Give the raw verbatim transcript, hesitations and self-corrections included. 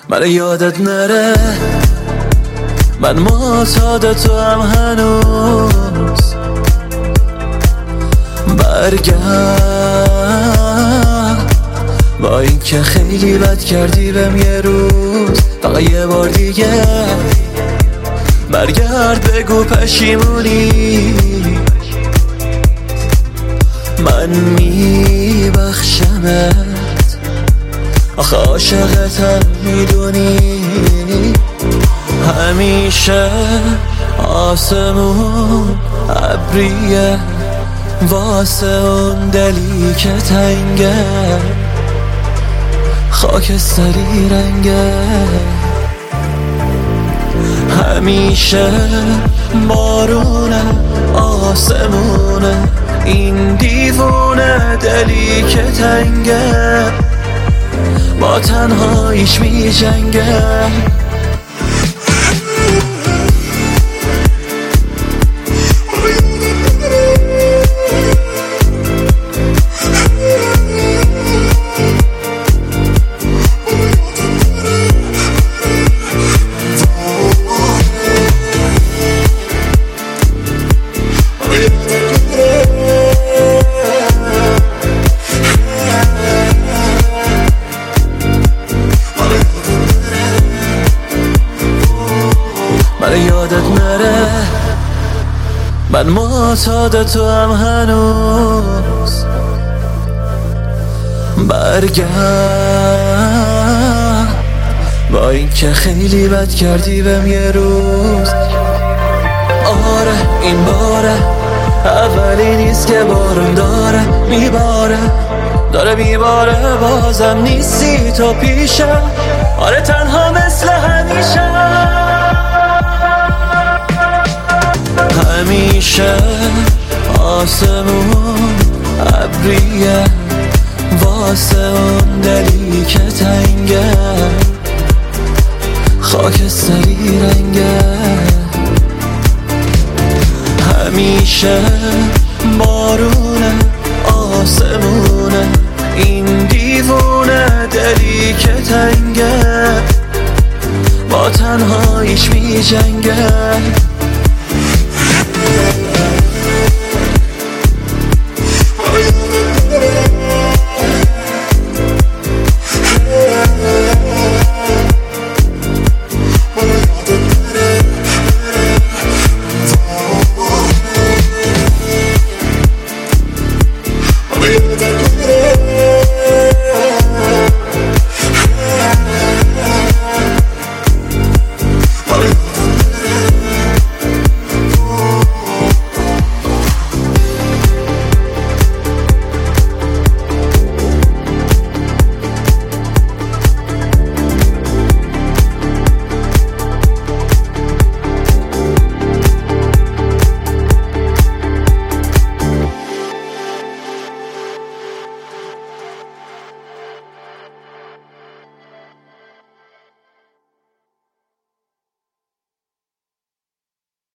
من یادت نره من معتاد تو هم هنوز. برگرد با این که خیلی بد کردی بهم یه روز، فقط یه بار دیگه برگرد بگو پشیمونی. من میبخشمت آخه عاشقتم میدونی. همیشه آسمون ابریه واسه اون دلی که تنگه، خاکستری رنگه. همیشه بارونه آسمونه این دیوونه دلی که تنگه، با تنهاییش می جنگه. من یادت نره من معتاد تو هم هنوز. برگرد با این که خیلی بد کردی بهم یه روز. آره این باره اولی نیست که بارون داره میباره داره میباره بازم نیستی تو پیشم. آره تنها مثل همیشه همیشه آسمون ابریه واسه اون دلی که تنگه، خاکستری رنگه. همیشه بارونه آسمونه این دیوونه دلی که تنگه، با تنهاییش می جنگه. Yeah.